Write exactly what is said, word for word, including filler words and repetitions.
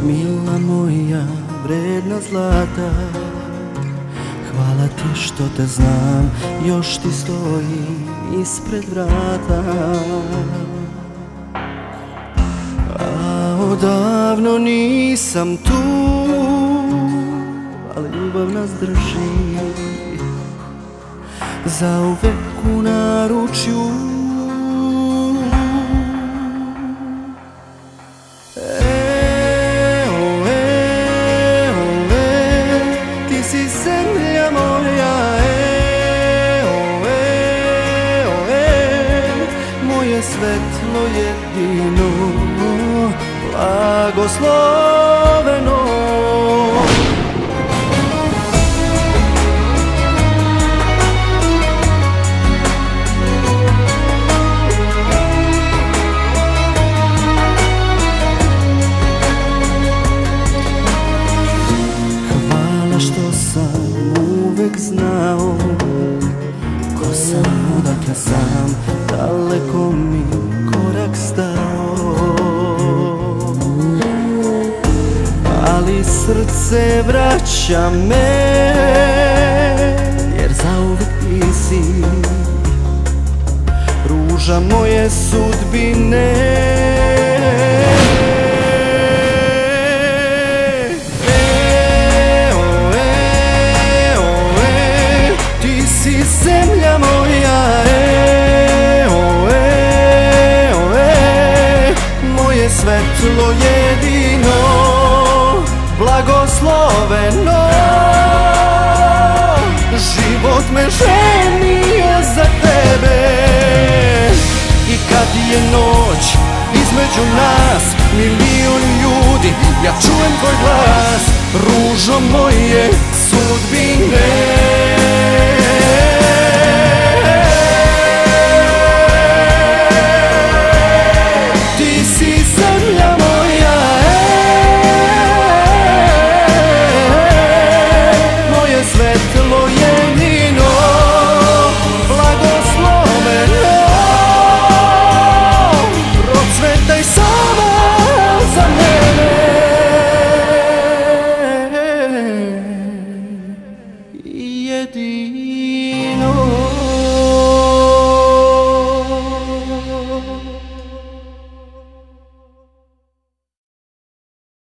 Mila moja, vredna zlata, hvala ti što te znam, još ti stojim ispred vrata. A odavno nisam tu, ali ljubav nas drži zauvek u naručju. Zemlja moja, e, o, e, o, e, moje svetlo jedino, blagosloveno. Hvala što sam uvek znao ko sam, odakle sam, daleko mi korak stao. Ali srce vraća me, jer zauvek ti si ruža moje sudbine. Zemlja moja, e, o, e, o, e, moje svetlo jedino, blagosloveno. Život me ženio za tebe i kad je noć između nas, milion ljudi, ja čujem tvoj glas, ružo moje sudbine.